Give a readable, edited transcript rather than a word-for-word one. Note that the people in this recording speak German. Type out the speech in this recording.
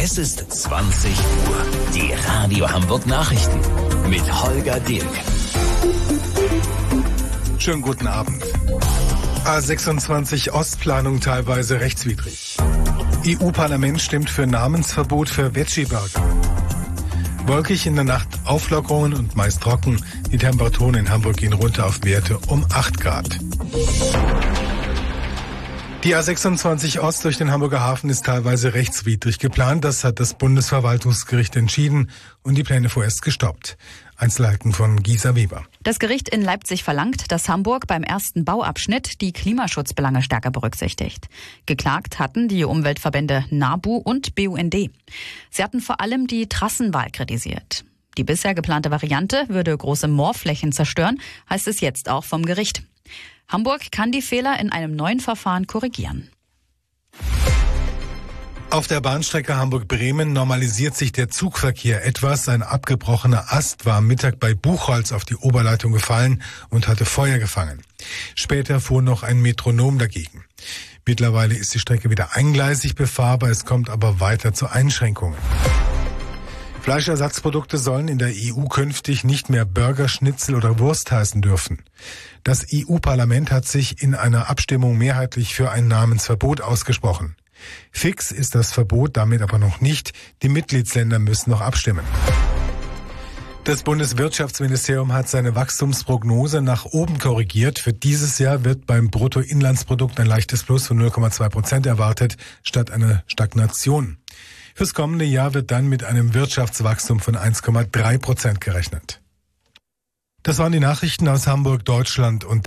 Es ist 20 Uhr. Die Radio Hamburg Nachrichten mit Holger Dilk. Schönen guten Abend. A26 Ostplanung teilweise rechtswidrig. EU-Parlament stimmt für Namensverbot für Veggie-Burger. Wolkig in der Nacht Auflockerungen und meist trocken. Die Temperaturen in Hamburg gehen runter auf Werte um 8 Grad. Die A26 Ost durch den Hamburger Hafen ist teilweise rechtswidrig geplant. Das hat das Bundesverwaltungsgericht entschieden und die Pläne vorerst gestoppt. Einzelheiten von Gisa Weber. Das Gericht in Leipzig verlangt, dass Hamburg beim ersten Bauabschnitt die Klimaschutzbelange stärker berücksichtigt. Geklagt hatten die Umweltverbände NABU und BUND. Sie hatten vor allem die Trassenwahl kritisiert. Die bisher geplante Variante würde große Moorflächen zerstören, heißt es jetzt auch vom Gericht. Hamburg kann die Fehler in einem neuen Verfahren korrigieren. Auf der Bahnstrecke Hamburg-Bremen normalisiert sich der Zugverkehr etwas. Ein abgebrochener Ast war am Mittag bei Buchholz auf die Oberleitung gefallen und hatte Feuer gefangen. Später fuhr noch ein Metronom dagegen. Mittlerweile ist die Strecke wieder eingleisig befahrbar, es kommt aber weiter zu Einschränkungen. Fleischersatzprodukte sollen in der EU künftig nicht mehr Burger, Schnitzel oder Wurst heißen dürfen. Das EU-Parlament hat sich in einer Abstimmung mehrheitlich für ein Namensverbot ausgesprochen. Fix ist das Verbot damit aber noch nicht. Die Mitgliedsländer müssen noch abstimmen. Das Bundeswirtschaftsministerium hat seine Wachstumsprognose nach oben korrigiert. Für dieses Jahr wird beim Bruttoinlandsprodukt ein leichtes Plus von 0,2% erwartet, statt einer Stagnation. Fürs kommende Jahr wird dann mit einem Wirtschaftswachstum von 1,3% gerechnet. Das waren die Nachrichten aus Hamburg, Deutschland und